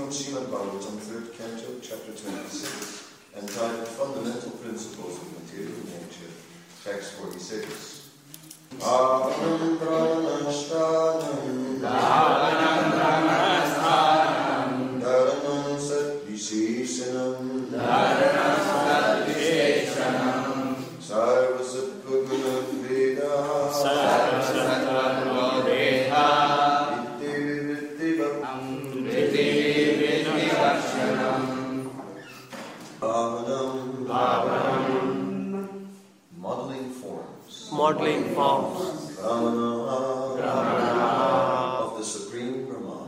from Srimad Bhagavatam, 3rd Canto, Chapter 26, entitled Fundamental Principles of Material Nature, Text 46. Bhavanam Brahmanashtanam Dharanam Satvisheshanam Sarva Sattva Veda Modeling forms of the Supreme Brahman.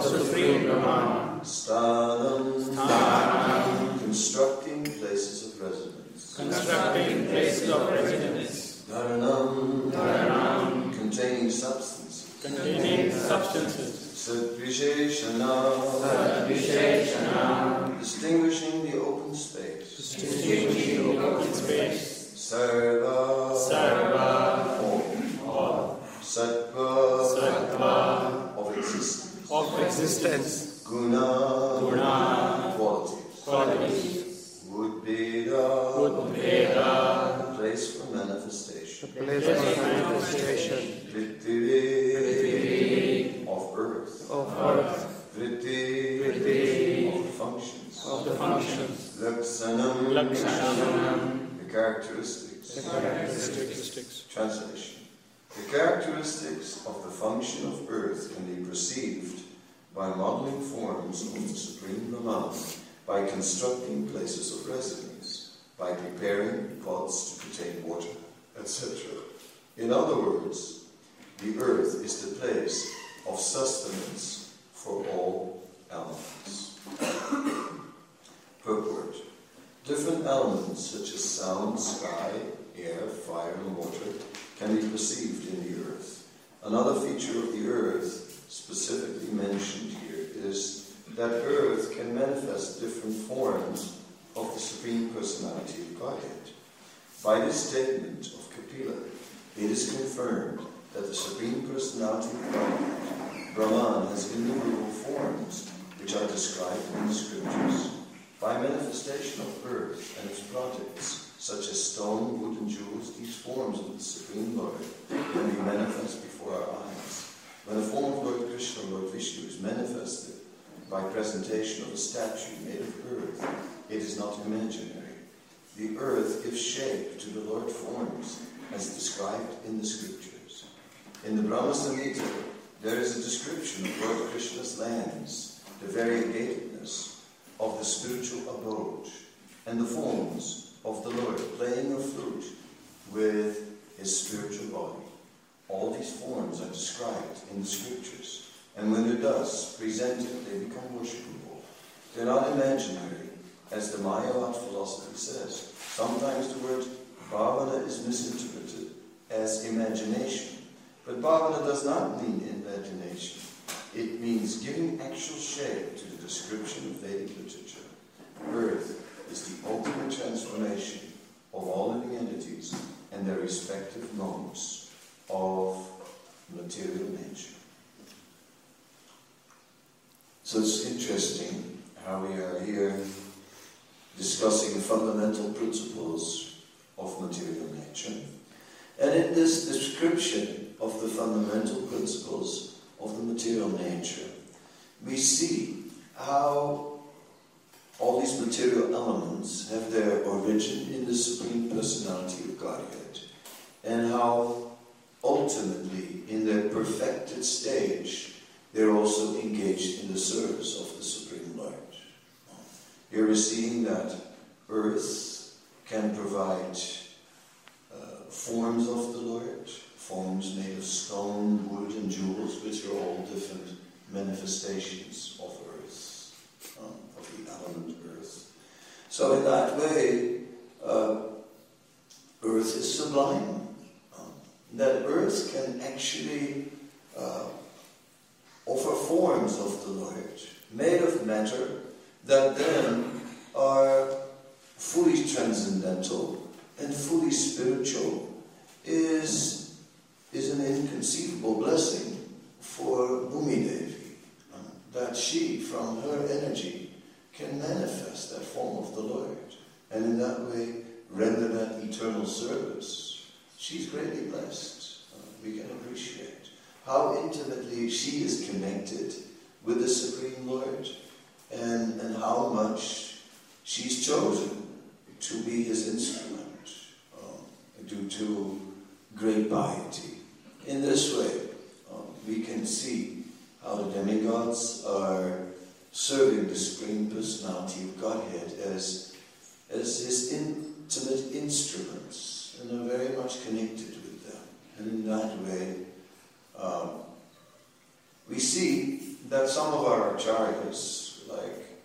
Sthanam, constructing places of residence. Dharanam, containing substances. Satvisheshanam, distinguishing the open space. Sarva, Sattva, of existence. Guna, qualities. Udbheda, place for manifestation. Vritti, of earth. Vritti, of the functions. Laksanam, the characteristics. Translation. The characteristics of the function of earth can be perceived by modeling forms of the Supreme Brahman, by constructing places of residence, by preparing pots to contain water, etc. In other words, the earth is the place of sustenance for all elements. Purport. Different elements such as sound, sky, air, fire, and water can be perceived in the earth. Another feature of the earth specifically mentioned here is that earth can manifest different forms of the Supreme Personality of Godhead. By this statement of Kapila, it is confirmed that the Supreme Personality of Godhead, Brahman, has innumerable forms which are described in the scriptures. By manifestation of earth and its products, such as stone, wood, and jewels, these forms of the Supreme Lord can be manifest before our eyes. When a form of Lord Krishna or Lord Vishnu is manifested by presentation of a statue made of earth, it is not imaginary. The earth gives shape to the Lord forms as described in the scriptures. In the Brahma Samhita, there is a description of Lord Krishna's lands, the variegatedness of the spiritual abode, and the forms of the Lord playing a flute with his spiritual body. All these forms are described in the scriptures, and when they're thus presented, they become worshipable. They're not imaginary, as the Mayavad philosophy says. Sometimes the word bhavana is misinterpreted as imagination, but bhavana does not mean imagination. It means giving actual shape to the description of Vedic literature. Earth is the ultimate transformation of all living entities and their respective modes of material nature. So it's interesting how we are here discussing fundamental principles of material nature. And in this description of the fundamental principles of the material nature, we see how all these material elements have their origin in the Supreme Personality of Godhead, and how ultimately, in their perfected stage, they're also engaged in the service of the Supreme Lord. Here we're seeing that earth can provide forms of the Lord, forms made of stone, wood, and jewels, which are all different manifestations of earth, of the element earth. So in that way, earth is sublime. That earth can actually offer forms of the Lord, made of matter, that then are fully transcendental and fully spiritual, is an inconceivable blessing for Bhumi Devi. that she, from her energy, can manifest that form of the Lord, and in that way render that eternal service. She's greatly blessed. We can appreciate how intimately she is connected with the Supreme Lord, and how much she's chosen to be his instrument due to great piety. In this way, we can see how the demigods are serving the Supreme Personality of Godhead as his intimate instruments, and are very much connected with them. And in that way, we see that some of our acharyas, like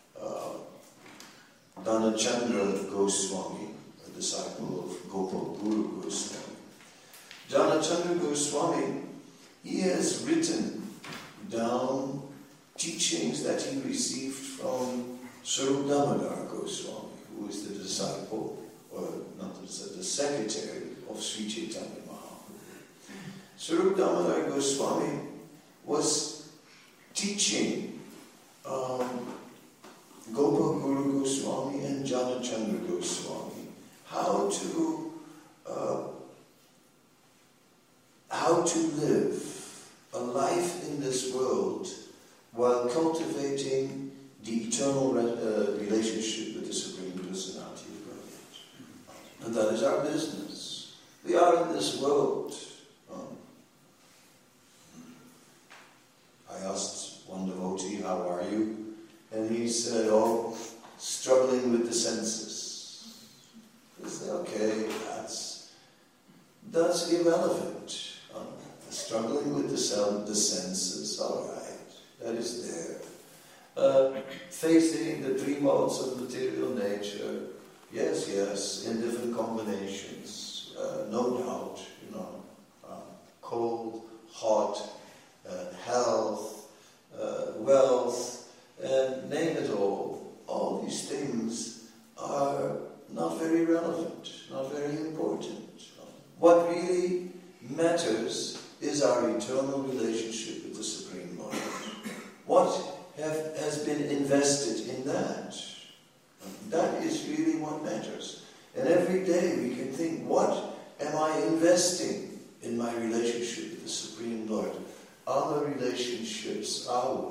Dhanachandra Goswami, a disciple of Gopal Guru Goswami. Dhanachandra Goswami, he has written down teachings that he received from Swarup Damodar Goswami, who is the disciple, or not the secretary of Sri Chaitanya Mahaprabhu. Swarup Damodar Goswami was teaching Gopal Guru Goswami and Janachandra Goswami how to live a life in this world while cultivating the eternal relationship with the Supreme Personality of Godhead. And that is our business. We are in this world. I asked one devotee, how are you? And he said, struggling with the senses. I said, okay, that's irrelevant. Struggling with the senses, all right, that is there. Facing the three modes of material nature, yes, in different combinations, no doubt, cold, hot, health, wealth, and name it all these things are not very relevant, not very important. What really matters is our eternal relationship with the Supreme Lord. What has been invested in that? That is really what matters. And every day we can think, what am I investing in my relationship with the Supreme Lord? Other relationships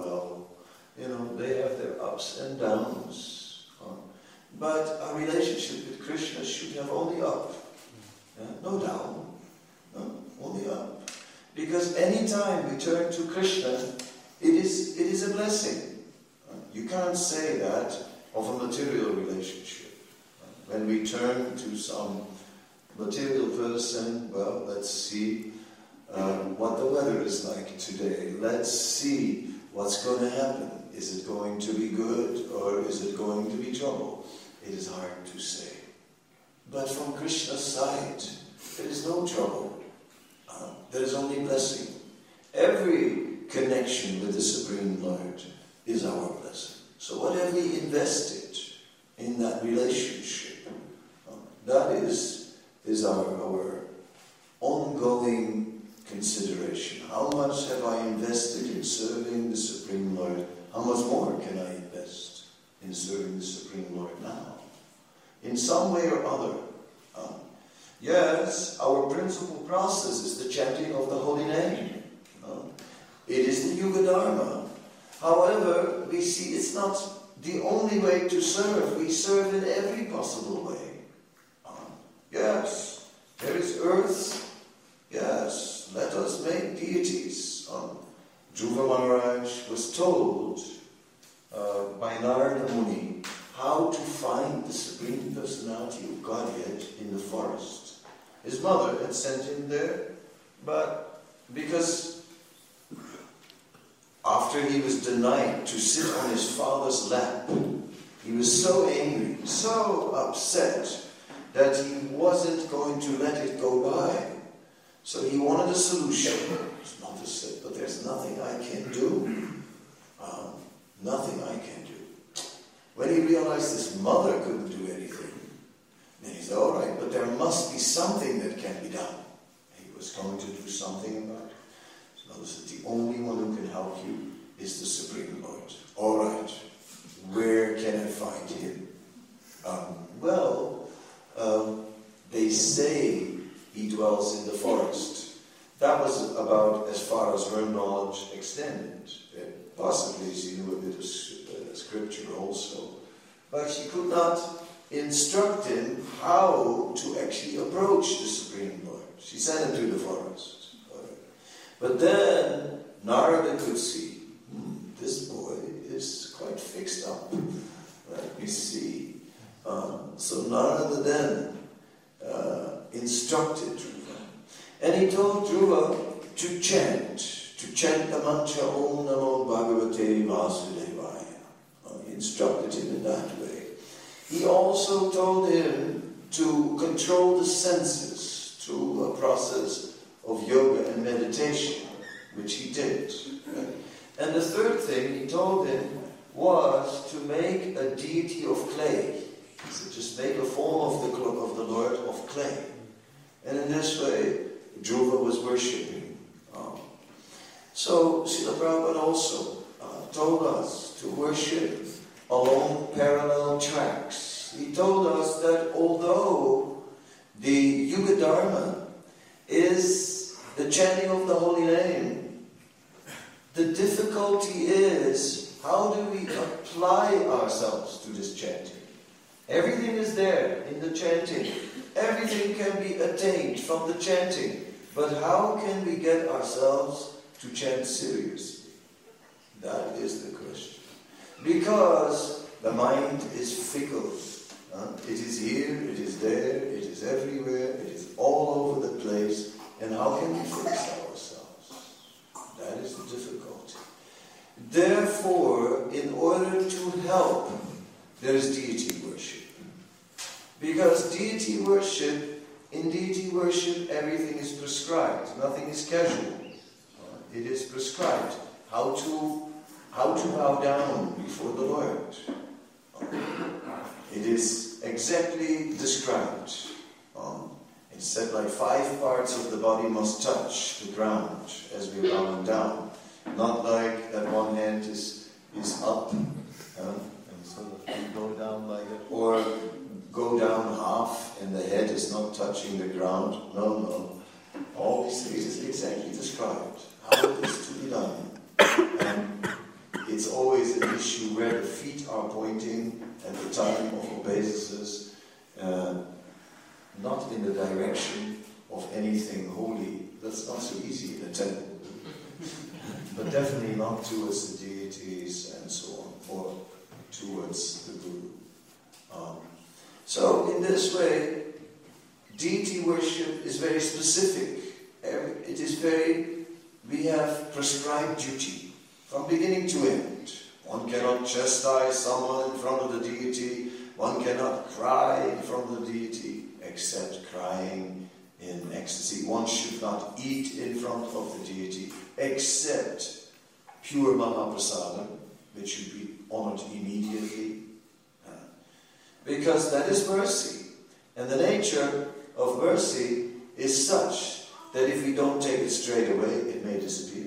they have their ups and downs. But our relationship with Krishna should have only up. No down. Only up. Because any time we turn to Krishna, it is a blessing. You can't say that of a material relationship. When we turn to some material person, well, let's see what the weather is like today. Let's see what's going to happen. Is it going to be good or is it going to be trouble? It is hard to say. But from Krishna's side, there is no trouble. There is only blessing. Every connection with the Supreme Lord is our blessing. So what have we invested in that relationship? That is our ongoing consideration. How much have I invested in serving the Supreme Lord? How much more can I invest in serving the Supreme Lord now? In some way or other. Yes, our principal process is the chanting of the holy name. It is the Yuga Dharma. However, we see it's not the only way to serve. We serve in every possible way. Yes, there is earth. Yes, let us make deities. Dhruva Maharaj was told by Narada Muni how to find the Supreme Personality of Godhead in the forest. His mother had sent him there, but because after he was denied to sit on his father's lap, he was so angry, so upset, that he wasn't going to let it go by. So he wanted a solution. His mother said, but there's nothing I can do. Nothing I can do. When he realized his mother couldn't do anything, then he said, all right, but there must be something that can be done. He was going to do something about it. His mother said, the only one who can help you is the Supreme Lord. All right, where can I find him? They say he dwells in the forest. That was about as far as her knowledge extended. Possibly she knew a bit of scripture also. But she could not instruct him how to actually approach the Supreme Lord. She sent him to the forest. But then Narada could see, this boy is quite fixed up. Let me see. So Narada then instructed Dhruva. And he told Dhruva to chant the mantra Om Namo Bhagavate Vasudevaya. He instructed him in that way. He also told him to control the senses through a process of yoga and meditation, which he did. Right? And the third thing he told him was to make a deity of clay. He said, just make a form of the Lord of clay. And in this way, Dhruva was worshipping. So Srila Prabhupada also told us to worship along parallel tracks. He told us that although the Yuga Dharma is the chanting of the holy name, the difficulty is how do we apply ourselves to this chanting? Everything is there in the chanting. Everything can be attained from the chanting. But how can we get ourselves to chant seriously? That is the question. Because the mind is fickle. It is here, it is there, it is everywhere, it is all over the place. And how can we fix ourselves? That is the difficulty. Therefore, in order to help, there is deity worship. Because in deity worship, everything is prescribed. Nothing is casual. It is prescribed how to bow down before the Lord. It is exactly described. It's said like 5 parts of the body must touch the ground as we are bowing down. Not like that one hand is up and sort of go down like that. Or go down half and the head is not touching the ground. No. All these things is exactly described. How it is to be done. And it's always an issue where the feet are pointing at the time of obeisances, not in the direction of anything holy. That's not so easy in a temple. But definitely not towards the deities and so on, or towards the Guru. So in this way, deity worship is very specific. It is we have prescribed duty from beginning to end. One cannot chastise someone in front of the deity. One cannot cry in front of the deity, except crying in ecstasy. One should not eat in front of the deity, except pure Mahaprasadam, which should be honored immediately. Because that is mercy. And the nature of mercy is such that if we don't take it straight away, it may disappear.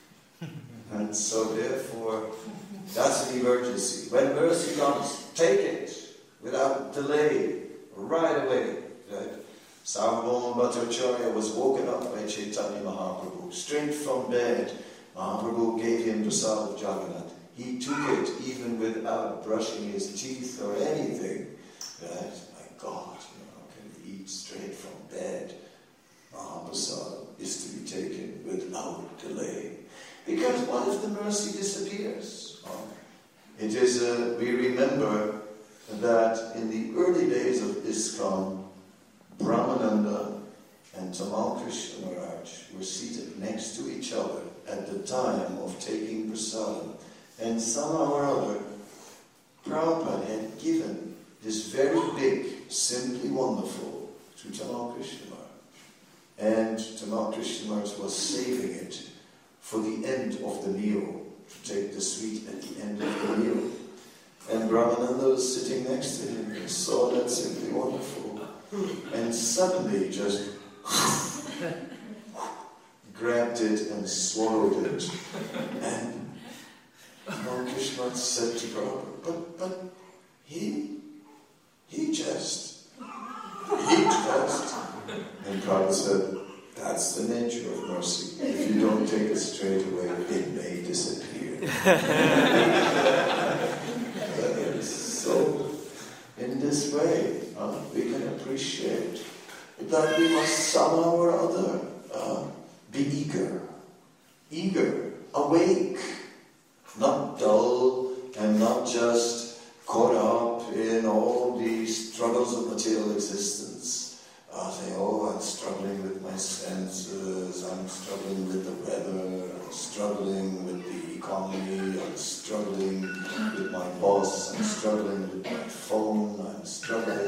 And so therefore, that's an emergency. When mercy comes, take it without delay, right away. Right? Sarvabhauma Bhattacharya was woken up by Chaitanya Mahaprabhu. Straight from bed, Mahaprabhu gave him prasad of Jagannath. He took it even without brushing his teeth or anything. Right? My God, how can we eat straight from bed? Mahaprasad is to be taken without delay. Because what if the mercy disappears? It is, we remember that in the early days of ISKCON, Brahmananda and Tamal Krishna Maharaj were seated next to each other at the time of taking prasadam. And somehow or other, Prabhupada had given this very big, simply wonderful to Tamal Krishna Maharaj. And Tamal Krishna Maharaj was saving it for the end of the meal, to take the sweet at the end of the meal. And Brahmananda was sitting next to him and saw that simply wonderful. And suddenly just grabbed it and swallowed it. And Krishna said to Prabhupada, but he just. And Prabhupada said, that's the nature of mercy. If you don't take it straight away, it may disappear. So, in this way, we can appreciate that we must somehow or other be eager, awake, not dull, and not just caught up in all the struggles of material existence. Saying, I'm struggling with my senses, I'm struggling with the weather, I'm struggling with the economy, I'm struggling with my boss, I'm struggling with my phone, I'm struggling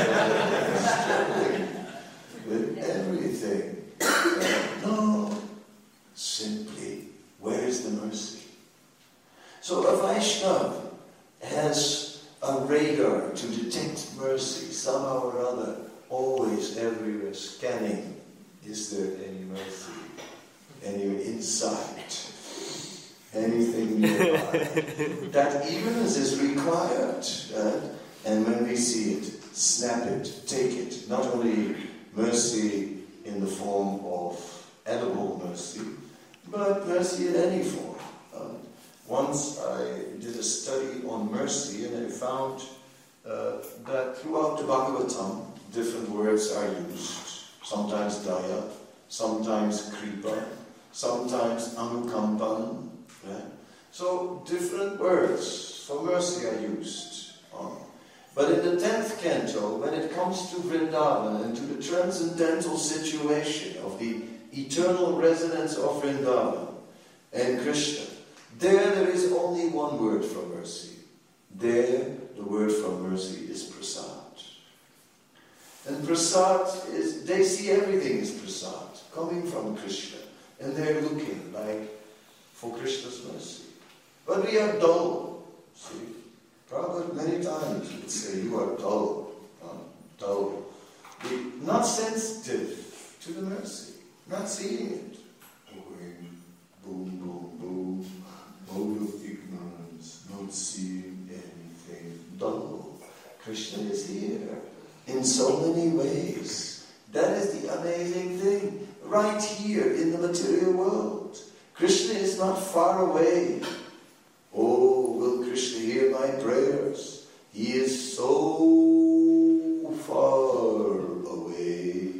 with everything. No, simply, where is the mercy? So a Vaishnava has a radar to detect mercy somehow or other. Always, everywhere, scanning. Is there any mercy? Any insight? Anything nearby? That eagerness is required. And when we see it, snap it, take it. Not only mercy in the form of edible mercy, but mercy in any form. Once I did a study on mercy, and I found that throughout the Bhagavatam, different words are used. Sometimes daya, sometimes kripa, sometimes anukampan. Right? So different words for mercy are used. But in the 10th canto, when it comes to Vrindavan and to the transcendental situation of the eternal residence of Vrindavan and Krishna, there is only one word for mercy. There, the word for mercy is prasad. And prasad is, they see everything as prasad, coming from Krishna. And they're looking like for Krishna's mercy. But we are dull. See, Prabhupada many times would say, you are dull. Dull. Not sensitive to the mercy. Not seeing it. Boom, boom, boom. Mode of ignorance. Not seeing anything. Dull. Krishna is here. In so many ways. That is the amazing thing. Right here in the material world. Krishna is not far away. Oh, will Krishna hear my prayers? He is so far away.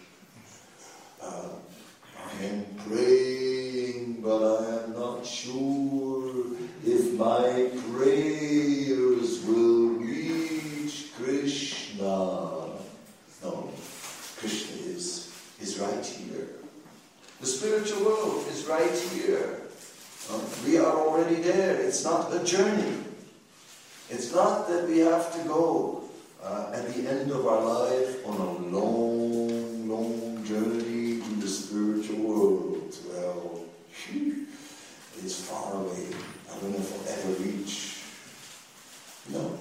I am praying, but I am not sure if my prayers will reach Krishna. No, Krishna is right here. The spiritual world is right here. We are already there. It's not a journey. It's not that we have to go at the end of our life on a long, long journey to the spiritual world. Well, it's far away. I don't know if I'll ever reach. No.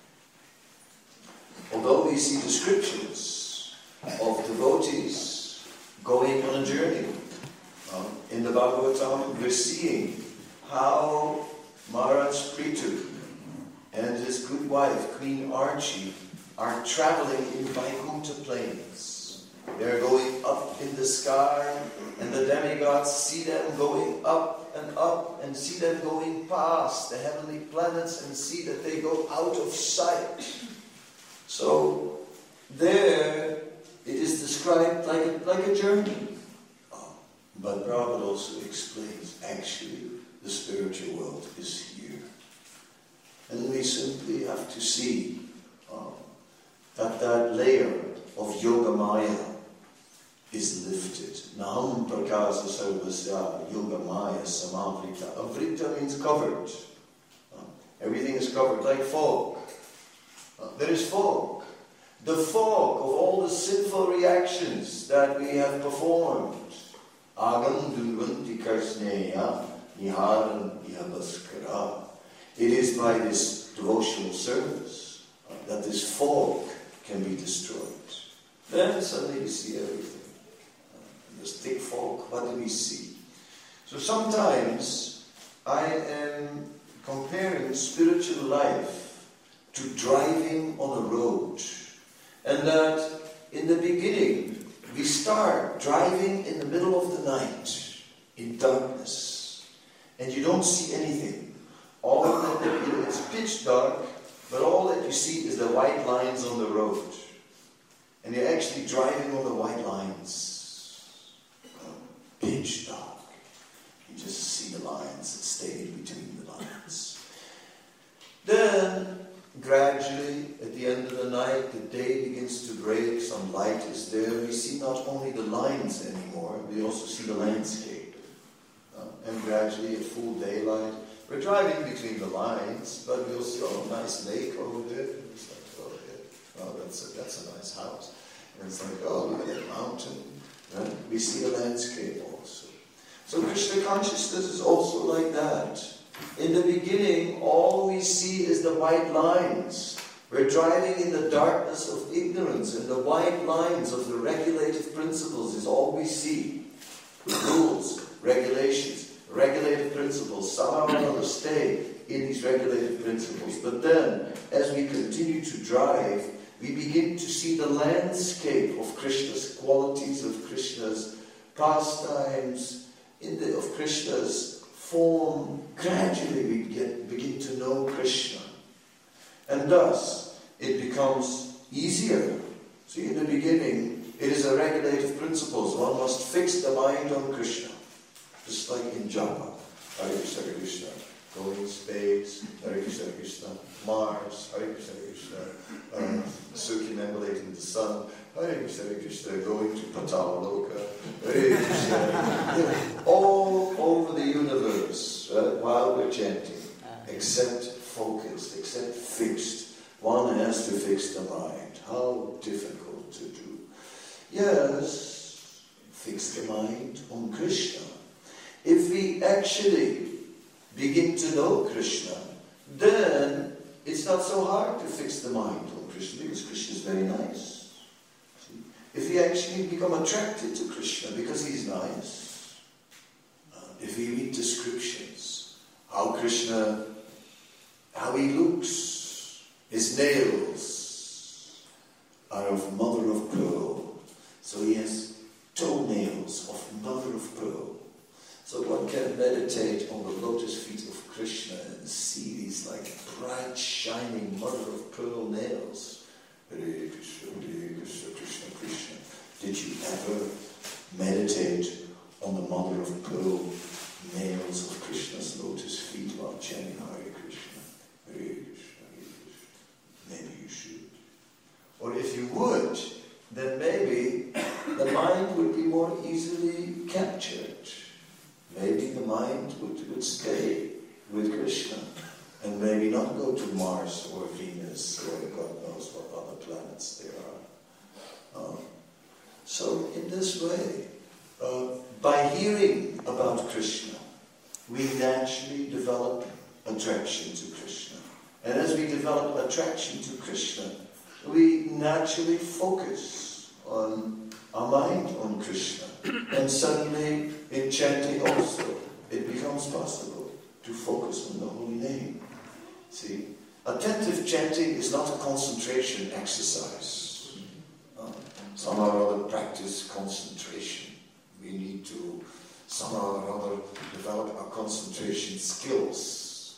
Although we see descriptions of devotees going on a journey, in the Bhagavatam, we're seeing how Maharaj Prithu and his good wife, Queen Archie, are traveling in Vaikuntha plains. They're going up in the sky, and the demigods see them going up, and see them going past the heavenly planets, and see that they go out of sight. So, there, it is described like a journey. But Prabhupada also explains, actually, the spiritual world is here. And we simply have to see that layer of Yoga Maya is lifted. Naham prakasa sarvasya Yoga Maya samavrita. Avrita means covered. Everything is covered like fog. There is fog. The fog of all the sinful reactions that we have performed. Agam dunvanti karsneya niharan yabaskara. It is by this devotional service that this fog can be destroyed. Then suddenly we see everything. This thick fog, what do we see? So sometimes I am comparing spiritual life to driving on a road. And that in the beginning, we start driving in the middle of the night, in darkness, and you don't see anything. All that, it's pitch dark, but all that you see is the white lines on the road. And you're actually driving on the white lines. Pitch dark. You just see the lines that stay in between the lines. Then, gradually, at the end of the night, the day begins to break, some light is there. We see not only the lines anymore, we also see the landscape. And gradually, at full daylight, we're driving between the lines, but we'll see, oh, a nice lake over there. It's like, oh, yeah, oh, that's a nice house. And it's like, oh, look at that mountain. Right? We see the landscape also. So Krishna consciousness is also like that. In the beginning, all we see is the white lines. We're driving in the darkness of ignorance, and the white lines of the regulative principles is all we see. Rules, regulations, regulative principles, somehow or another stay in these regulative principles. But then, as we continue to drive, we begin to see the landscape of Krishna's qualities, of Krishna's pastimes, of Krishna's form. Gradually we begin to know Krishna. And thus, it becomes easier. See, in the beginning, it is a regulative principles. One must fix the mind on Krishna. Just like in japa. Hare Krishna, Hare Krishna. Going in space. Hare Krishna, Hare Krishna. Mars. Hare Krishna, Hare Krishna. Circumambulating the sun. Hare Krishna, Hare Krishna. Going to Patala-loka. Hare Krishna. All over the universe, right, while we're chanting. Except focused, except fixed. One has to fix the mind. How difficult to do. Yes, fix the mind on Krishna. If we actually begin to know Krishna, then it's not so hard to fix the mind on Krishna, because Krishna is very nice. See? If we actually become attracted to Krishna because he's nice, if we read descriptions, how Krishna, how he looks, his nails are of mother of pearl, so he has toenails of mother of pearl. So one can meditate on the lotus feet of Krishna and see these like bright, shining mother of pearl nails. Hare Krishna, Hare Krishna, Krishna Krishna. Did you ever meditate on the mother of pearl nails of Krishna's lotus feet while chanting Hare Krishna, Hare Krishna, Hare Krishna? Maybe you should. Or if you would, then maybe the mind would be more easily captured. Maybe the mind would stay with Krishna and maybe not go to Mars or Venus or God knows what other planets there are. So in this way, by hearing about Krishna, we naturally develop attraction to Krishna. And as we develop attraction to Krishna, we naturally focus on our mind on Krishna. And suddenly, in chanting also, it becomes possible to focus on the holy name. See, attentive chanting is not a concentration exercise. Somehow or other practice concentration. We need to somehow or other develop our concentration skills.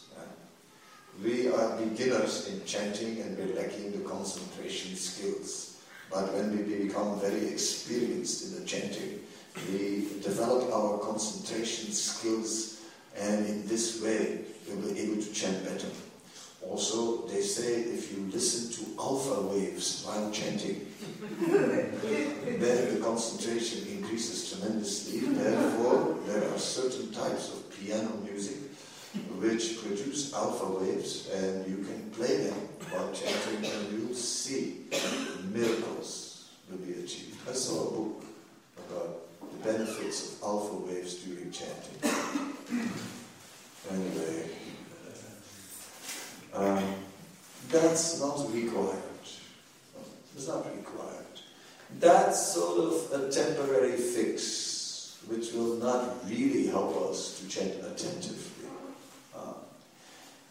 We are beginners in chanting and we're lacking the concentration skills. But when we become very experienced in the chanting, we develop our concentration skills, and in this way we'll be able to chant better. Also, they say if you listen to alpha waves while chanting, then the concentration increases tremendously. Therefore, there are certain types of piano music which produce alpha waves, and you can play them while chanting, and you'll see miracles will be achieved. I saw a book about the benefits of alpha waves during chanting. Anyway, that's not required. It's not required. That's sort of a temporary fix, which will not really help us to chant attentively.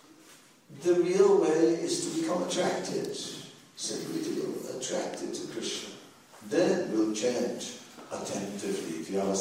the real way is to become attracted, simply to be attracted to Krishna. Then we'll chant attentively.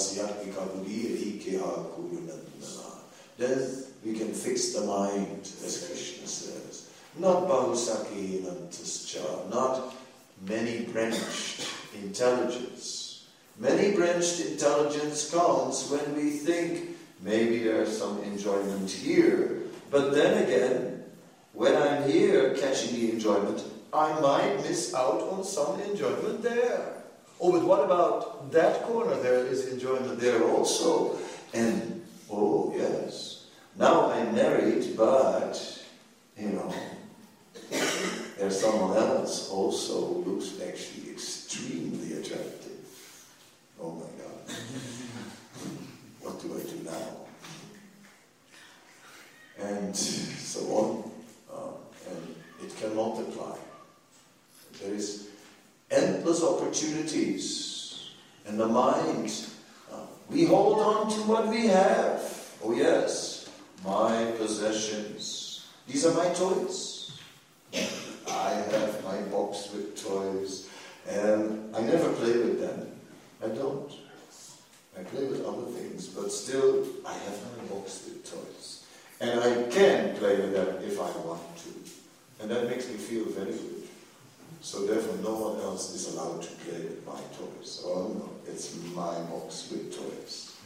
Then we can fix the mind, as Krishna says. Not bahusaki nantascha, not many-branched intelligence. Many-branched intelligence comes when we think maybe there's some enjoyment here, but then again, when I'm here catching the enjoyment, I might miss out on some enjoyment there. Oh, but what about that corner? There is enjoyment there also. And, oh yes, now I'm married, but, there's someone else also who looks actually extremely attractive. Oh my God. What do I do now? And so on. And it can multiply. There is endless opportunities. And the mind, we hold on to what we have. Oh yes, my possessions. These are my toys. I have my box with toys. And I never play with them. I don't. I play with other things, but still I have my box with toys. And I can play with them if I want to. And that makes me feel very good. So therefore no one else is allowed to play with my toys. Oh no, it's my box with toys.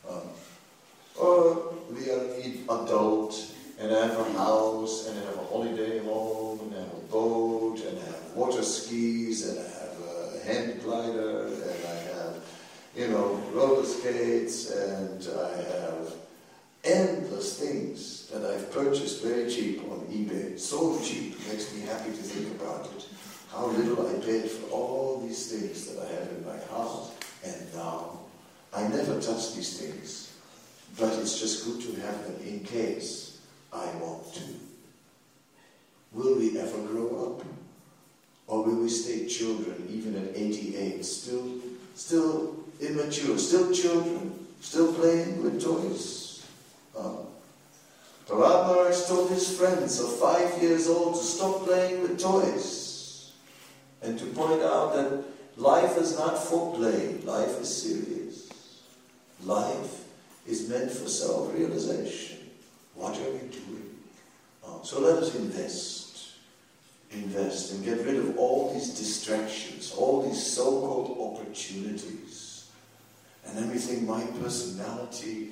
Or we are an adult and I have a house and I have a holiday home and I have a boat and I have water skis and I have a hand glider and I have, roller skates and I have endless things that I've purchased very cheap on eBay. So cheap, it makes me happy to think about it. How little I paid for all these things that I have in my house. And now, I never touch these things. But it's just good to have them in case I want to. Will we ever grow up? Or will we stay children even at 88? Still immature, still children, still playing with toys? Prahlad Maharaj told his friends of 5 years old to stop playing with toys and to point out that life is not for play, life is serious. Life is meant for self-realization. What are we doing? So let us invest and get rid of all these distractions, all these so-called opportunities. And then we think, my personality,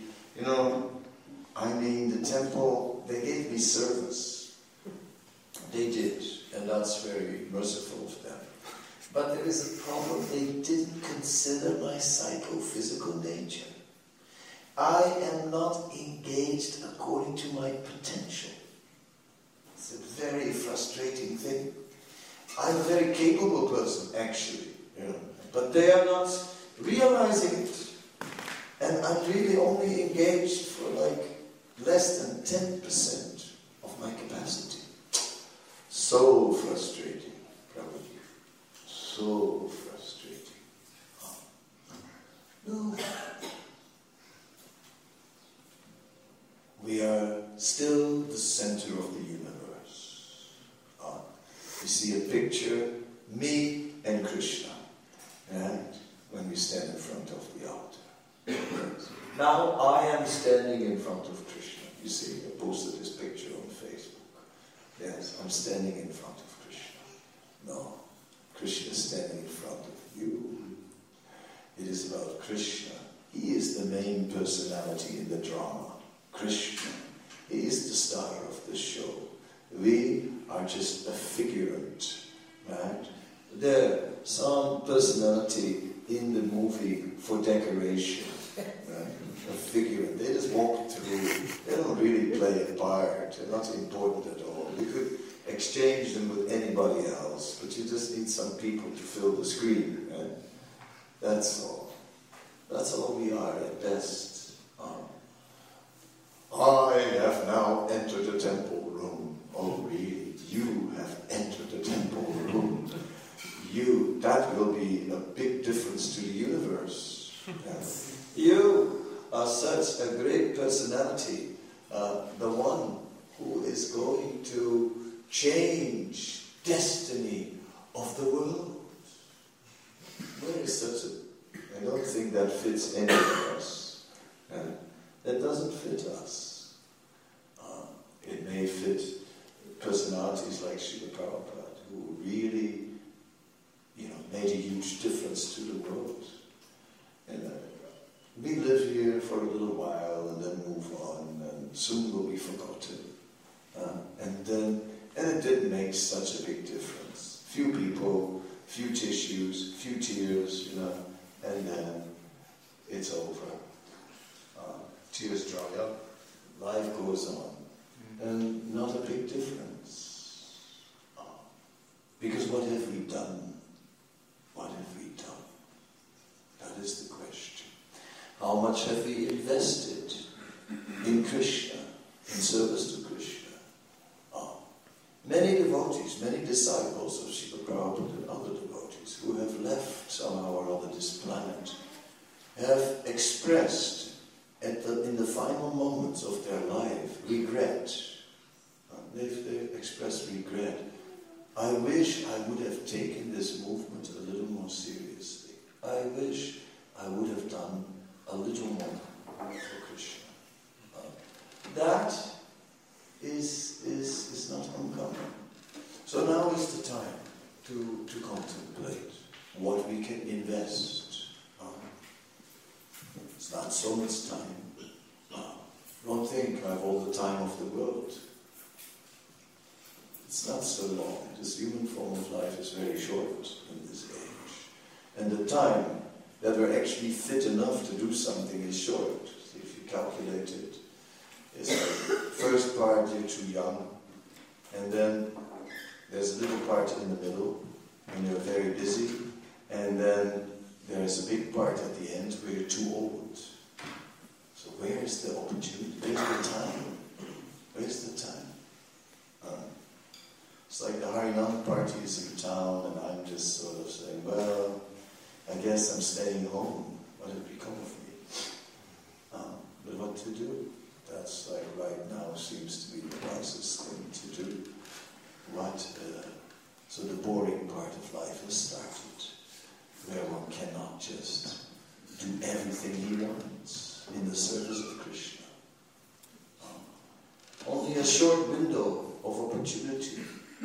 the temple, they gave me service. They did, and that's very merciful of them. But there is a problem, they didn't consider my psychophysical nature. I am not engaged according to my potential. It's a very frustrating thing. I'm a very capable person, actually, but they are not realizing it. And I'm really only engaged for less than 10% of my capacity. So frustrating, Prabhuji. So frustrating. No. We are still the center of the universe. We see a picture, me and Krishna, right? When we stand in front of the altar. Now I am standing in front of Krishna. You see, I posted this picture on Facebook. Yes, I'm standing in front of Krishna. No, Krishna is standing in front of you. It is about Krishna. He is the main personality in the drama. Krishna. He is the star of the show. We are just a figurant, right? There's some personality in the movie for decoration, right? A figurant. They just walk through. They don't really play a part. They're not important at all. You could exchange them with anybody else, but you just need some people to fill the screen, right? That's all. That's all we are at best. I have now entered the temple room. Oh, really? You have entered the temple room. That will be a big difference to the universe. You are such a great personality. The one who is going to change destiny of the world. Where is such a... I don't think that fits any of us. And that doesn't fit us. It may fit personalities like Srila Prabhupada, who really, made a huge difference to the world. And we live here for a little while and then move on, and soon we'll be forgotten. And it didn't make such a big difference. Few people, few tissues, few tears, and then it's over. Tears dry up, life goes on, and not a big difference. Because what have we done? What have we done? That is the question. How much have we invested in Krishna, in service to Krishna? Many devotees, many disciples of Srila Prabhupada and other devotees who have left somehow or other this planet have expressed in the final moments of their life regret. They've expressed regret. I wish I would have taken this movement a little more seriously. I wish I would have done a little more for Krishna. That is not uncommon. So now is the time to contemplate what we can invest. It's not so much time. Don't think I have all the time of the world. It's not so long. This human form of life is very short in this age. And the time that we're actually fit enough to do something is short. So if you calculate it, it's like first part you're too young, and then there's a little part in the middle when you're very busy, and then there's a big part at the end where you're too old. So where is the opportunity? Where's the time? Where's the time? It's like the Harinam party is in town, and I'm just sort of saying, well, I guess I'm staying home. What had become of me? But what to do? That's like right now seems to be the wisest thing to do. So the boring part of life has started, where one cannot just do everything he wants in the service of Krishna. Only a short window of opportunity.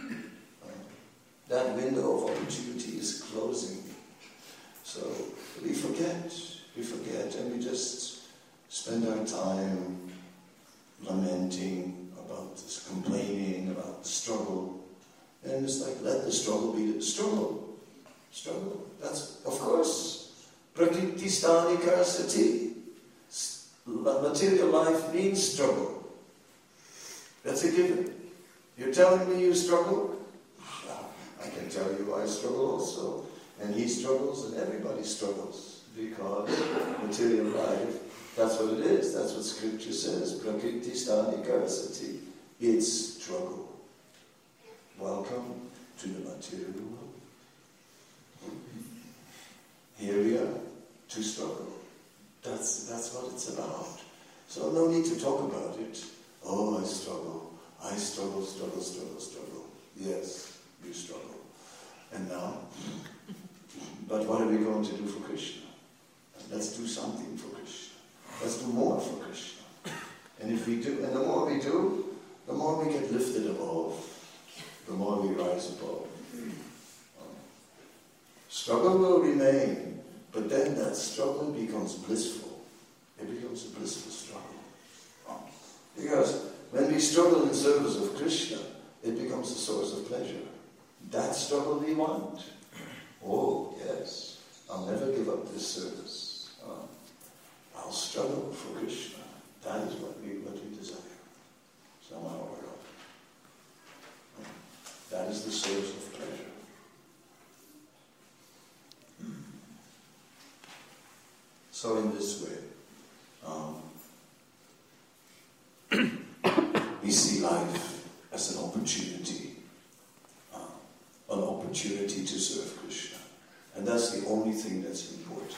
That window of opportunity is closing. So we forget, and we just spend our time lamenting about this, complaining about the struggle. And it's like, let the struggle be the struggle. Struggle. That's, of course, prakriti sthani karasati. Material life means struggle. That's a given. You're telling me you struggle? I can tell you I struggle also. And he struggles and everybody struggles. Because material life, that's what it is. That's what scripture says. Prakriti sthani karasati. It's struggle. Welcome to the material world. Here we are, to struggle. That's what it's about. So no need to talk about it. Oh, I struggle. Yes, you struggle. And now? But what are we going to do for Krishna? Let's do something for Krishna. Let's do more for Krishna. And if we do, and the more we do, the more we get lifted above. The more we rise above. Struggle will remain, but then that struggle becomes blissful. It becomes a blissful struggle. Because when we struggle in service of Krishna, it becomes a source of pleasure. That struggle we want. Oh, yes. I'll never give up this service. I'll struggle for Krishna. That is what we desire. Somehow or other. That is the source of pleasure. So in this way, we see life as an opportunity to serve Krishna. And that's the only thing that's important.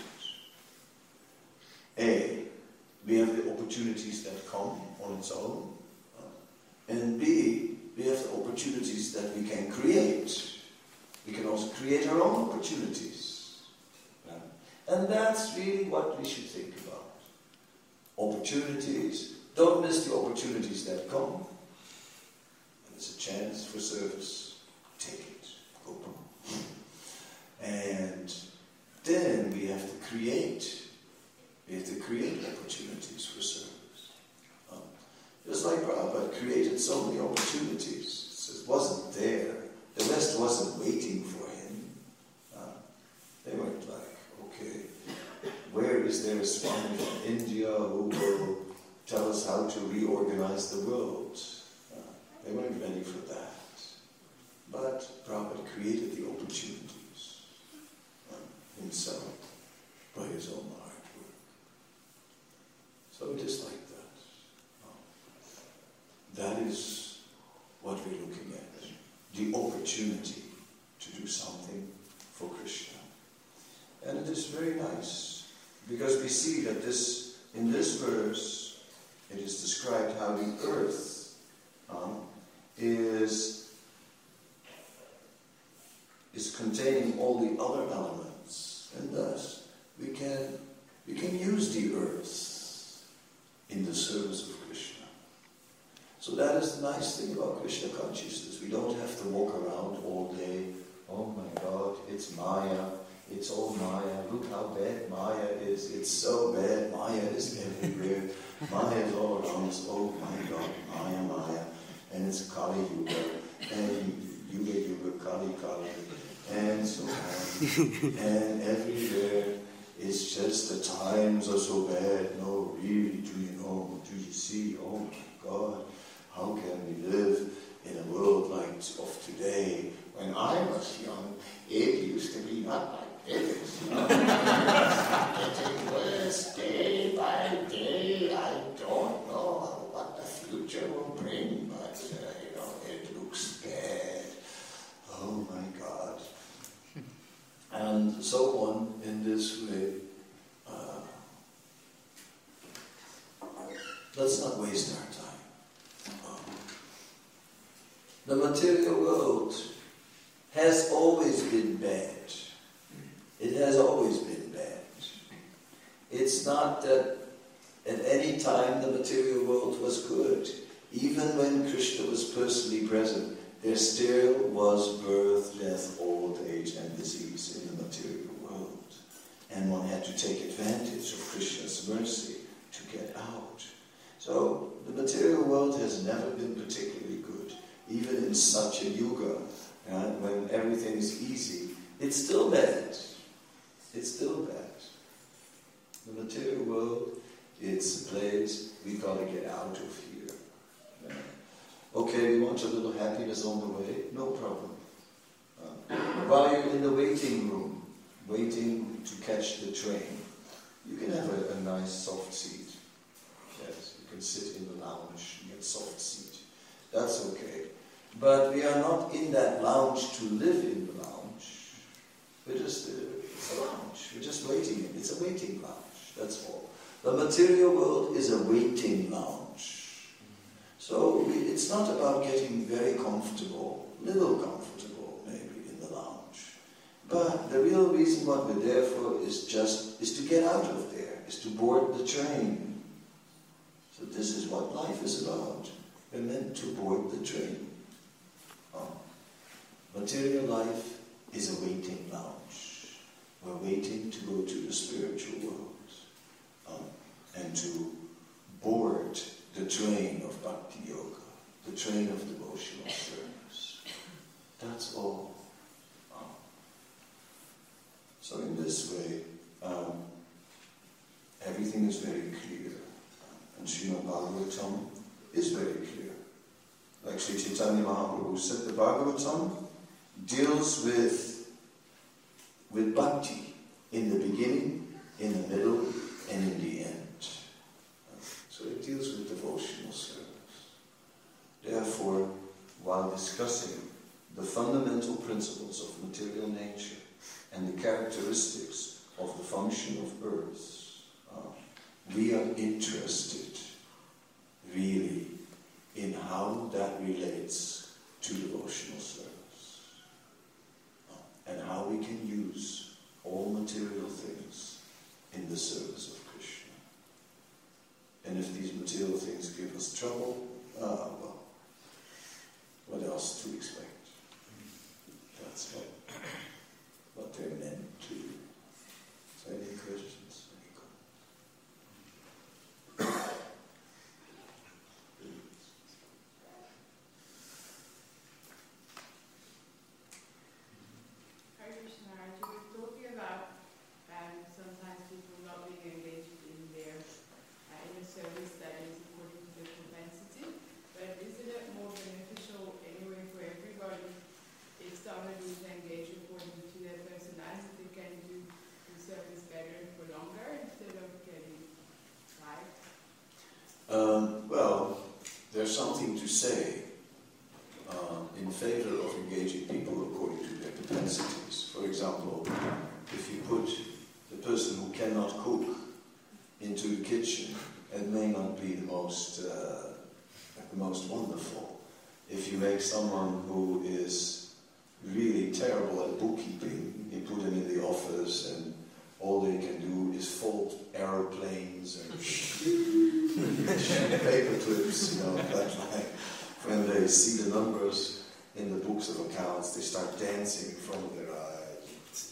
A, we have the opportunities that come on its own. And B, we have the opportunities that we can create. We can also create our own opportunities. And that's really what we should think about. Opportunities. Don't miss the opportunities that come. There's a chance for service. Take it. Open. And then we have to create. We have to create opportunities for service. Just like Prabhupada created so many opportunities. It wasn't there. The West wasn't waiting for him. They weren't like, okay, where is there a Swami from India who will tell us how to reorganize the world? They weren't ready for that. But Prabhupada created the opportunities himself by his own hard work. So it is like that. That is what we're looking at. The opportunity to do something for Krishna. And it is very nice, because we see that in this verse, it is described how the earth is containing all the other elements, and thus we can use the earth in the service of Krishna. So that is the nice thing about Krishna consciousness. We don't have to walk around all day. Oh my God, it's Maya. It's all Maya. Look how bad Maya is. It's so bad. Maya is everywhere. Maya is all around us. Oh my God, Maya, Maya. And it's Kali Yuga. And Yuga, Kali, Kali. And so on. And everywhere it's just the times are so bad. No, really, do you know? Do you see? Oh my God. How can we live in a world like of today? When I was young, it used to be not like this. Getting worse day by day. I don't know what the future will bring, but it looks bad. Oh my God. And so on in this way. Let's not waste our time. The material world has always been bad. It has always been bad. It's not that at any time the material world was good. Even when Krishna was personally present, there still was birth, death, old age and disease in the material world. And one had to take advantage of Krishna's mercy to get out. So the material world has never been particularly good. Even in such a yuga, when everything is easy, it's still bad. It's still bad. The material world, it's a place we got to get out of here. Okay, we want a little happiness on the way, no problem. While you're in the waiting room, waiting to catch the train, you can have a nice soft seat. Yes, you can sit in the lounge and get soft seat. That's okay. But we are not in that lounge to live in the lounge. We're just, it's a lounge. We're just waiting. It's a waiting lounge. That's all. The material world is a waiting lounge. So it's not about getting very comfortable, little comfortable maybe in the lounge. But the real reason what we're there for is to get out of there, is to board the train. So this is what life is about. We're meant to board the train. Material life is a waiting lounge. We're waiting to go to the spiritual world and to board the train of Bhakti Yoga, the train of devotional service. That's all. So in this way, everything is very clear. And Srimad Bhagavatam is very clear. Like Sri Chaitanya Mahaprabhu said, the Bhagavatam deals with bhakti in the beginning, in the middle, and in the end. So it deals with devotional service. Therefore, while discussing the fundamental principles of material nature and the characteristics of the function of earth, we are interested really in how that relates to devotional service, and how we can use all material things in the service of Krishna. And if these material things give us trouble, well, what else to expect? That's what they're meant to do. So any questions? Any comments? Hare Krishna, you were talking about sometimes people not being engaged in their in a service that is according to their propensity, but isn't it more beneficial anyway for everybody if somebody is engaged according to their personality, they can do the service better for longer instead of getting tired? Well, there's something to say in favor of engaging people according to their propensities. For example, if you put the person who cannot cook into the kitchen, it may not be the most wonderful. If you make someone who is really terrible at bookkeeping, you put him in the office and all they can do is fold aeroplanes and shoot paper clips, but like when they see the numbers in the books of accounts, they start dancing in front of their eyes.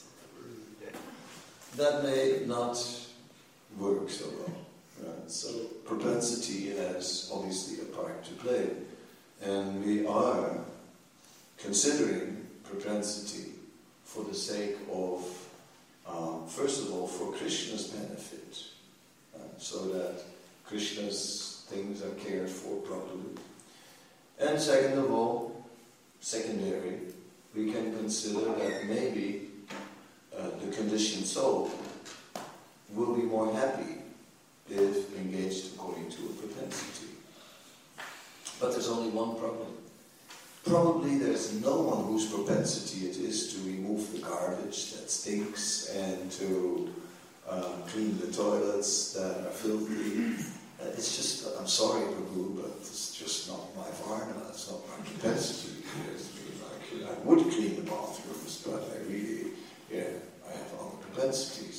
That may not work so well. Right? So propensity has obviously a part to play. And we are considering propensity for the sake of, first of all, for Krishna's benefit, so that Krishna's things are cared for properly. And second of all, secondary, we can consider that maybe the conditioned soul will be more happy if engaged according to a propensity. But there's only one problem. Probably there's no one whose propensity it is to remove the garbage that stinks and to clean the toilets that are filthy. It's just, I'm sorry, Prabhu, but it's just not my varna, it's not my propensity. I would clean the bathrooms, but I really, I have other propensities.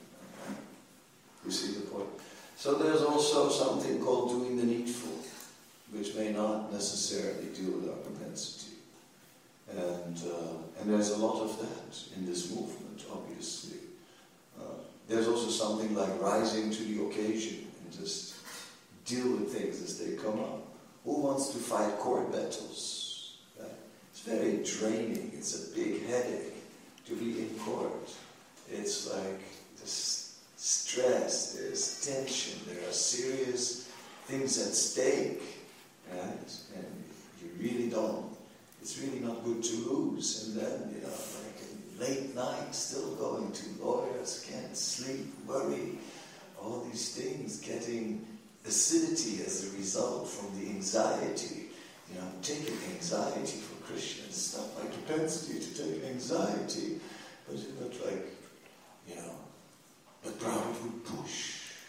You see the point? So there's also something called doing the needful, which may not necessarily deal with our propensity. And there's a lot of that in this movement, obviously. There's also something like rising to the occasion and just deal with things as they come up. Who wants to fight court battles? Right? It's very draining. It's a big headache to be in court. It's like this stress, there's tension, there are serious things at stake. Right? And you really don't, it's really not good to lose. And then, like late night, still going to lawyers, can't sleep, worry, all these things, getting acidity as a result from the anxiety. Taking anxiety for Krishna. It's not my propensity to take anxiety, but but Prabhupada would push.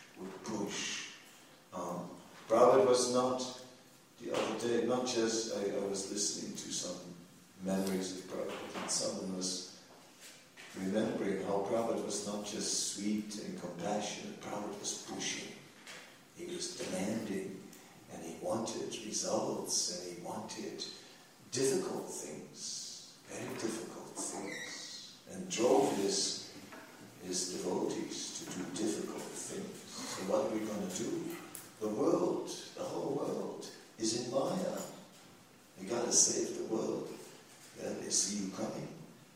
Prabhupada was not, the other day, not just, I was listening to some memories of Prabhupada, and someone was remembering how Prabhupada was not just sweet and compassionate, Prabhupada was pushing. He was demanding, and he wanted results, and he wanted difficult things, very difficult things, and drove his devotees to do difficult things. So what are we going to do? The whole world is in Maya. You got to save the world. Yeah, they see you coming.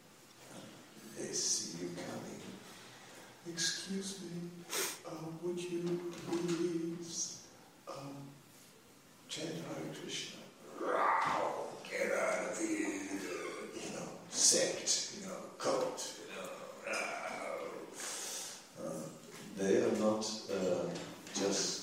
Excuse me, would you please chant Hare Krishna? Get out of the, sect, cult, they are not just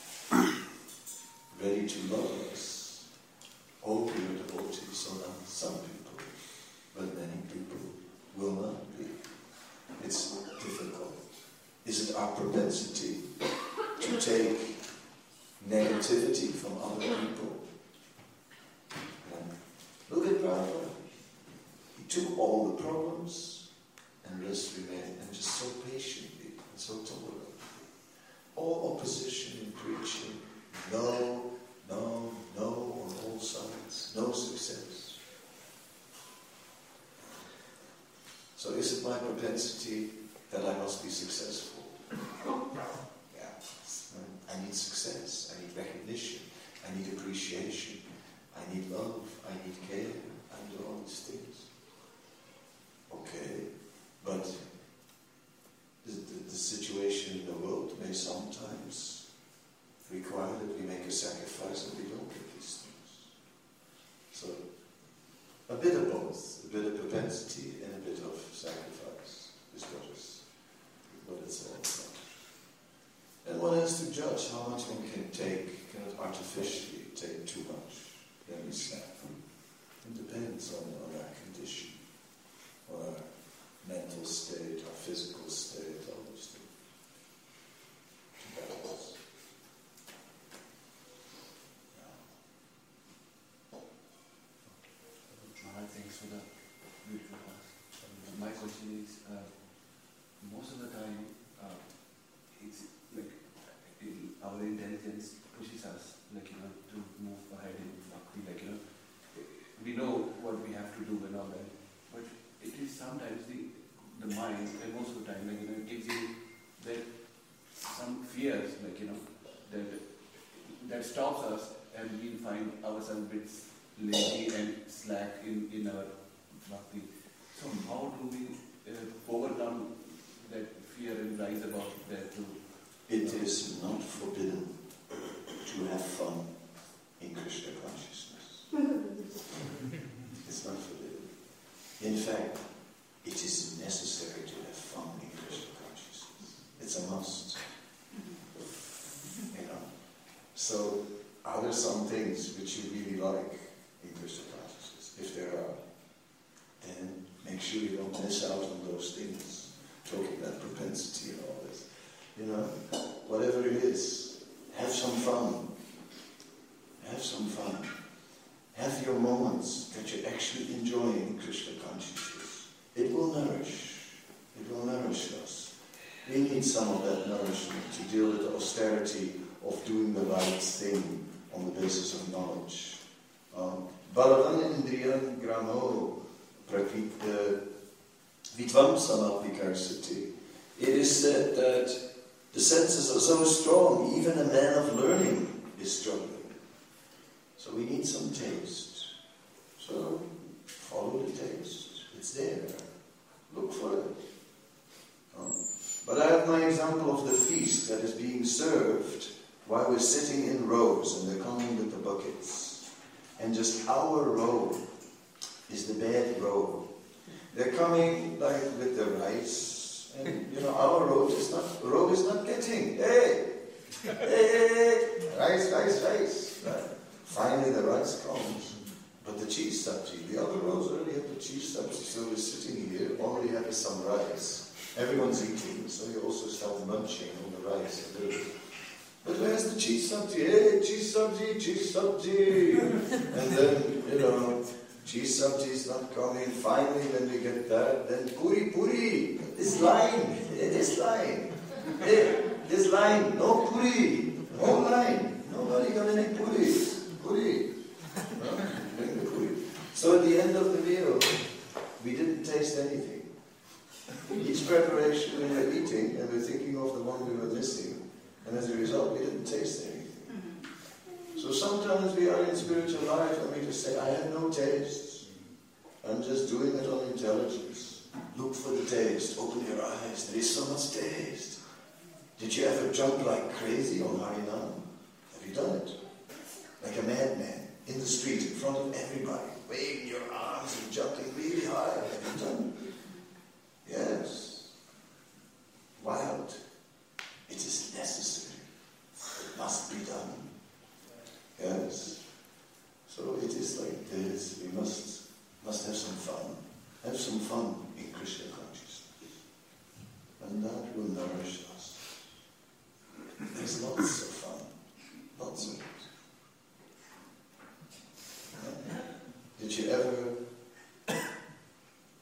ready to love us. All pure devotees, so not some people, but many people will not be. It's difficult. Is it our propensity to take negativity from other people? Look at to all the problems and rest remain, and just so patiently and so tolerantly. All opposition and preaching, no, no, no on all sides, no success. So is it my propensity that I must be successful? Yeah. I need success, I need recognition, I need appreciation, I need love, I need care, I need all these things. Okay, but the situation in the world may sometimes require that we make a sacrifice and we don't get these things. So, a bit of both, a bit of propensity and a bit of sacrifice is what it's all about. And one has to judge how much one can take, cannot artificially take too much, then we snap. It depends on our condition, on our mental state, our physical state, all those things. To balance. Thanks for the beautiful class. My question is, most of the time, it's like our intelligence pushes us, to move ahead in bhakti, we know what we have to do and all that, but it is sometimes the mind, and most of the time, it gives you that some fears, that stops us, and we find ourselves a bit lazy and slack in our bhakti. So how do we overcome that fear and rise above that too? It is not forbidden to have fun in Krishna consciousness. It's not forbidden. In fact, it is necessary to have fun in Krishna consciousness. It's a must. So, are there some things which you really like in Krishna consciousness? If there are, then make sure you don't miss out on those things. Talking about propensity and all this. Whatever it is, have some fun. Have some fun. Have your moments that you're actually enjoying Krishna consciousness. It will nourish. It will nourish us. We need some of that nourishment to deal with the austerity of doing the right thing on the basis of knowledge. Balavan indriyan gramo prakita vitvam samapikarsati. It is said that the senses are so strong, even a man of learning is struggling. So we need some taste. So follow the taste. It's there. Look for it. But I have my example of the feast that is being served while we're sitting in rows and they're coming with the buckets. And just our row is the bad row. They're coming with the rice. And our row is not getting. Hey, rice. Right? Finally the rice comes. But the cheese sabji, the other rows already have the cheese sabji. So we're sitting here, already having some rice. Everyone's eating, so you also start munching on the rice. But where's the cheese sabji? Hey, cheese sabji. And then, cheese sabji is not coming. Finally, when we get that, then puri. This line. Hey, this line. No puri. No line. Nobody got any puri. Bring the puri. So at the end of the meal, we didn't taste anything. Each preparation we were eating, and we're thinking of the one we were missing. And as a result, we didn't taste anything. So sometimes we are in spiritual life and we just say, I have no taste. I'm just doing it on intelligence. Look for the taste. Open your eyes. There is so much taste. Did you ever jump like crazy on Harinam? Have you done it? Like a madman in the street in front of everybody, waving your arms and jumping really high. Have you done it? Yes. Wild. It is necessary. It must be done. Yes. So it is like this. We must have some fun. Have some fun in Krishna consciousness. And that will nourish us. There's lots of fun. Lots of it. Did you ever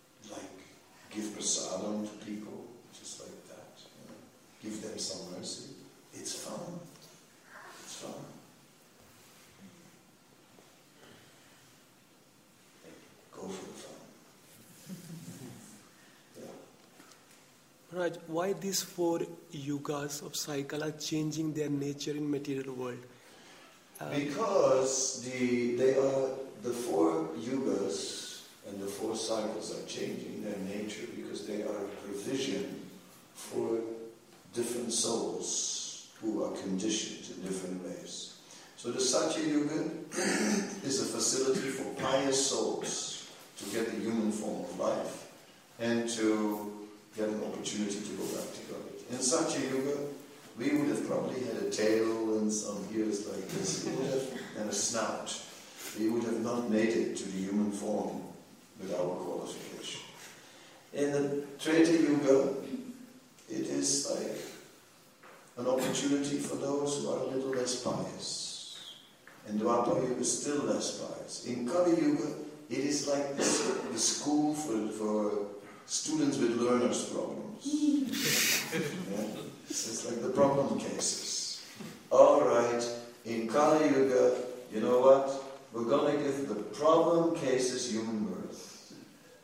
Raj, why these 4 yugas of cycle are changing their nature in material world? Because they are the 4 yugas and the 4 cycles are changing their nature because they are provision for different souls who are conditioned in different ways. So the Satya Yuga is a facility for pious souls to get the human form of life and to get an opportunity to go back to God. In Satya Yuga, we would have probably had a tail and some ears like this, and a snout. We would have not made it to the human form with our qualification. In the Treta Yuga, it is like an opportunity for those who are a little less pious. In Dwapara Yuga, is still less pious. In Kali Yuga, it is like the school for students with learners' problems. Yeah? It's like the problem cases. Alright, in Kali Yuga, you know what? We're going to give the problem cases human birth.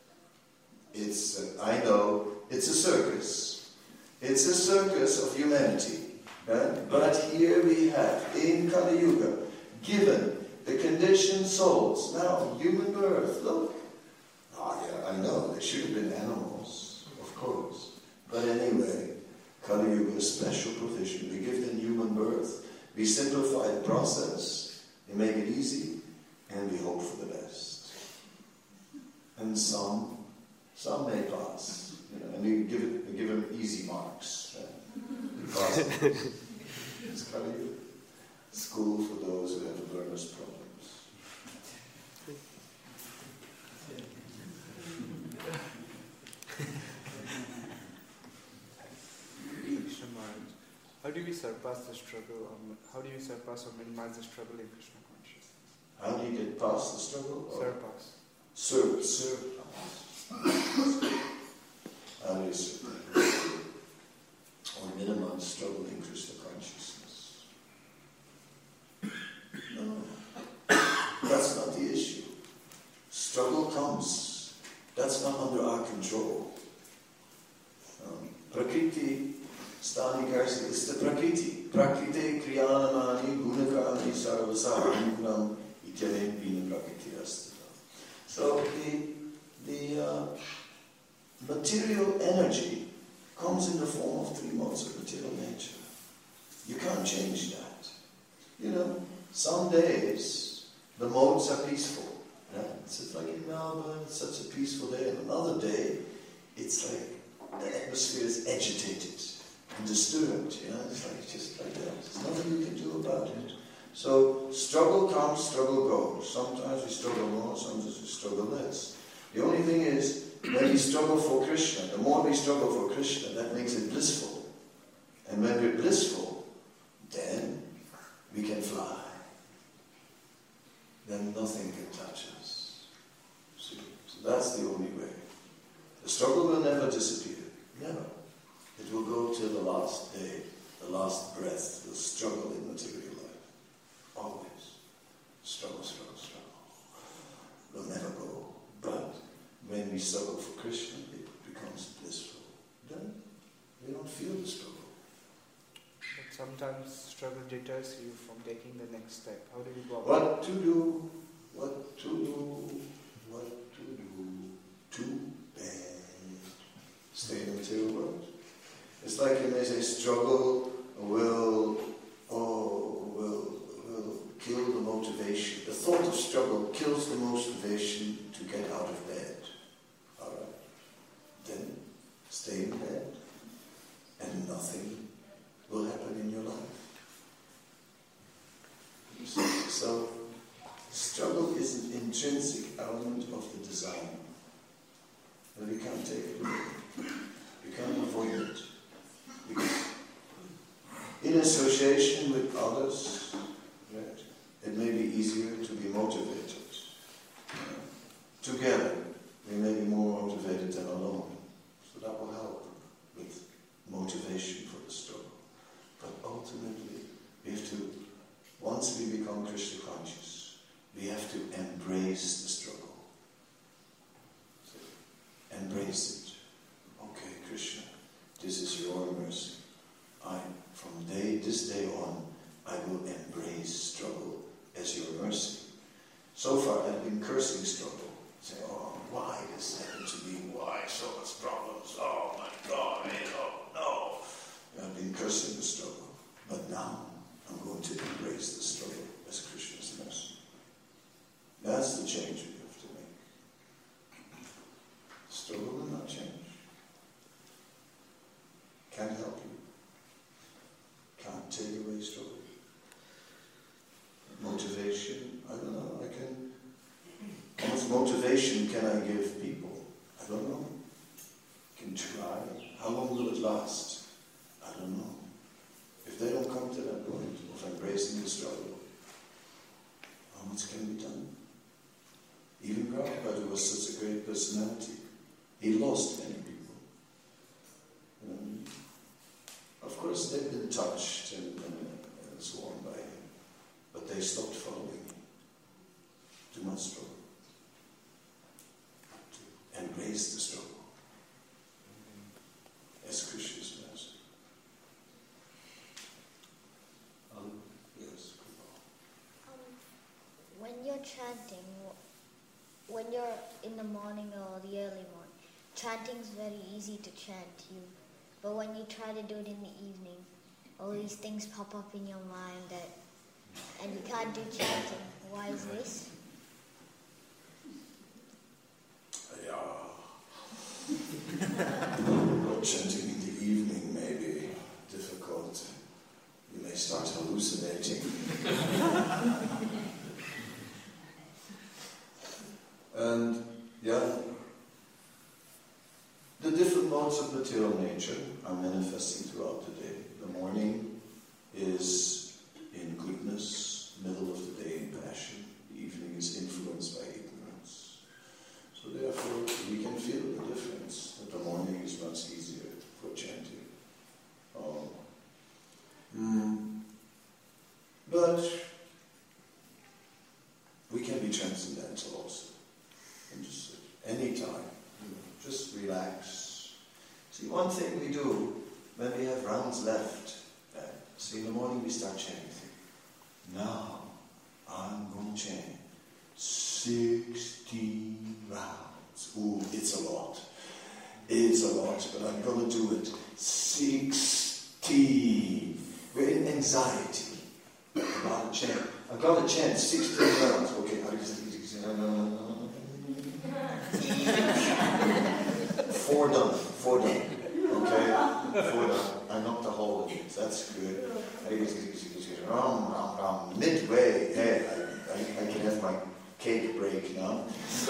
I know, it's a circus. It's a circus of humanity. Right? But here we have, in Kali Yuga, given the conditioned souls, now human birth, look. I know, they should have been animals, of course. But anyway, Kali Yuga is special provision. We give them human birth, we simplify the process, we make it easy, and we hope for the best. And some may pass, and we give them easy marks. It's Kali Yuga. School for those who have learners' problems. Krishna Maharaj, how do we surpass the struggle? How do you surpass or minimize the struggle in Krishna consciousness? How do you get past the struggle? Surpass. Surpass. How do you surpass? Or minimize struggle in Krishna consciousness? No. That's not the issue. Struggle comes. That's not under our control. Prakriti, Stani Karsi, it's the Prakriti. Prakriti kriyanamani gunakarani sarvasa anugram ityane bina prakriti astita. So the material energy comes in the form of 3 modes of material nature. You can't change that. Some days the modes are peaceful. Right? It's just like in Melbourne, it's such a peaceful day. And another day, it's like the atmosphere is agitated and disturbed. It's just like that. There's nothing you can do about it. So struggle comes, struggle goes. Sometimes we struggle more, sometimes we struggle less. The only thing is, when we struggle for Krishna, the more we struggle for Krishna, that makes it blissful. And when we're blissful, then we can fly. Then nothing can touch us. See? So that's the only way. The struggle will never disappear. Never. It will go till the last day, the last breath, the struggle in material life. Always. Struggle, struggle, struggle. Will never go. But when we struggle for Krishna, it becomes blissful. Then we don't feel the struggle. But sometimes struggle deters you from taking the next step. How do you go about What to do? What to do? What to do? Too bad. Stay in the material world. It's like you may say, struggle will kill the motivation. The thought of struggle kills the motivation to get out of bed. Alright? Then stay in bed and nothing will happen in your life. So struggle is an intrinsic element of the design. And we can't take it away. We can't avoid it. Because in association with others, right, it may be easier to be motivated. Together, we may be more motivated than alone. So that will help with motivation for the struggle. But ultimately, we have to, once we become Krishna conscious, we have to embrace the struggle. Embrace it. Okay, Krishna, this can I give people? I don't know. Can try. How long will it last? I don't know. If they don't come to that point of embracing the struggle, how much can be done? Even Prabhupada was such a great personality. He lost many people. Of course, they've been touched and so on by him, but they stopped following him. Do not struggle. To embrace the struggle as Krishna's master. Yes. When you're chanting, when you're in the morning or the early morning, chanting's very easy to chant. But when you try to do it in the evening, all these things pop up in your mind and you can't do chanting. Why is this? Well, chanting in the evening may be difficult. You may start hallucinating. And the different modes of material nature are manifesting throughout the day. The morning is in goodness, middle of the day in passion. The evening is influenced by ignorance. So therefore, we can feel the difference, that the morning is much easier for chanting. But we can be transcendental also. And just anytime, just relax. See, one thing we do when we have rounds left, see, in the morning we start chanting. Now, I'm going to chant 60 rounds. Ooh, it's a lot. It's a lot, but I'm going to do it 60. We're in anxiety. I've got to chant 16 rounds. Okay, 4 done. 4 done. Okay? 4 done. I knocked a hole in it. That's good. Midway. Hey, I can have my cake break now.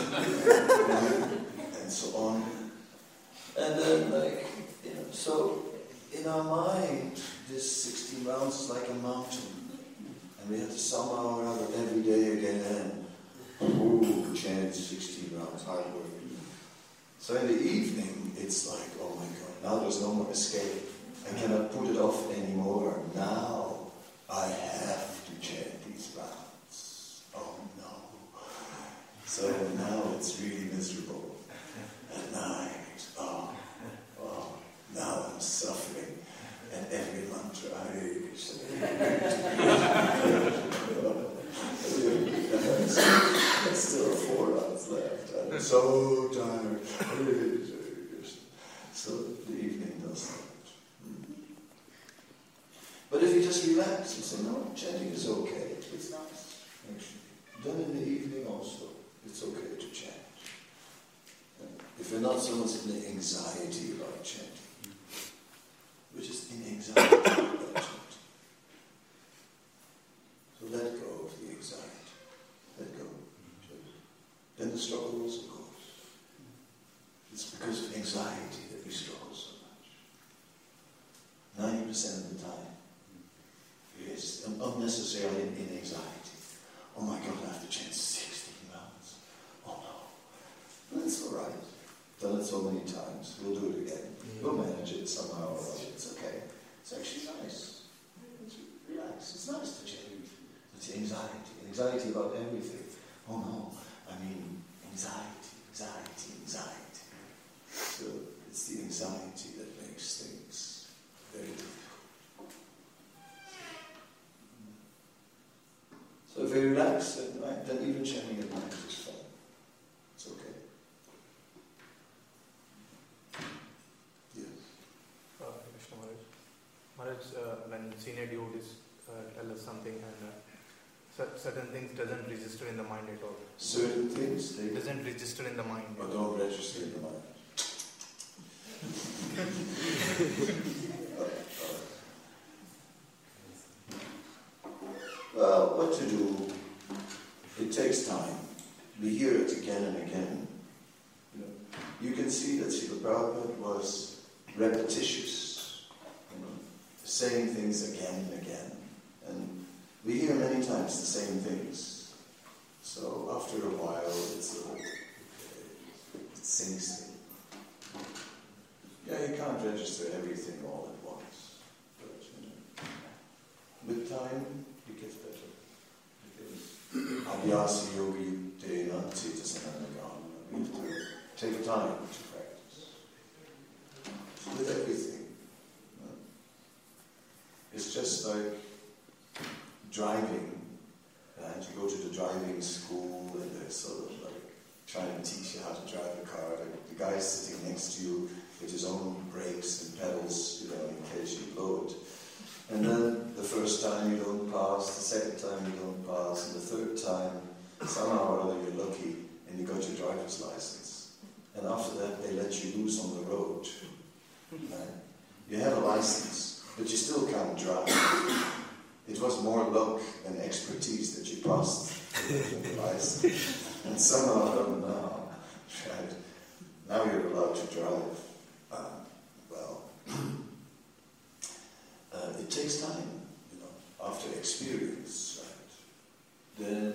And so on. And then, so in our mind, this 16 rounds is like a mountain. And we have to somehow or other every day again, chant 16 rounds, hard work. So in the evening, it's like, oh my God, now there's no more escape. I cannot put it off anymore. Now I have to chant these rounds. Oh no. So now it's really miserable. At night, now I'm suffering. And every mantra, there's still 4 rounds left. I'm so tired. So the evening does that. But if you just relax and say, no, chanting is okay. It's nice, actually. Done in the evening also, it's okay to chant. If you're not so much in the anxiety about chanting, which is in anxiety about chanting. So let go of the anxiety. Let go. Then the struggle also goes. It's because of anxiety that we struggle so much. 90% of the time. Yes, unnecessarily in anxiety. Oh my God, I have to chant 16 rounds. Oh no. That's all right. Done it so many times. We'll do it again. We'll manage it somehow or other. It's okay. It's actually nice. Relax. It's nice to chant. It's anxiety. Anxiety about everything. Oh no. I mean, anxiety. So it's the anxiety that makes things very difficult. So if we relax at night, then even chanting at night is fun. It's okay. Yes. Krishna Maharaj, when senior devotees tell us something and certain things doesn't register in the mind at all. Certain things It doesn't register in the mind. or don't register in the mind. Well, what to do? It takes time. We hear it again and again. can see that Srila Prabhupada was repetitious, saying things again and again. And we hear many times the same things. So after a while, it sinks in. Yeah, you can't register everything all at once. But, with time, it gets better. Because Abhyasa yogi dena cetasananagam. We have to take time to practice. With everything. It's just like driving. And you go to the driving school and they're sort of like trying to teach you how to drive a car. The guy sitting next to you with his own brakes and pedals, in case you blow it. And then the first time you don't pass, the second time you don't pass, and the third time, somehow or other you're lucky and you got your driver's license. And after that they let you loose on the road. Right? You have a license, but you still can't drive. It was more luck and expertise that you passed the license. And somehow or other now, right? Now you're allowed to drive. It takes time, after experience, right? Then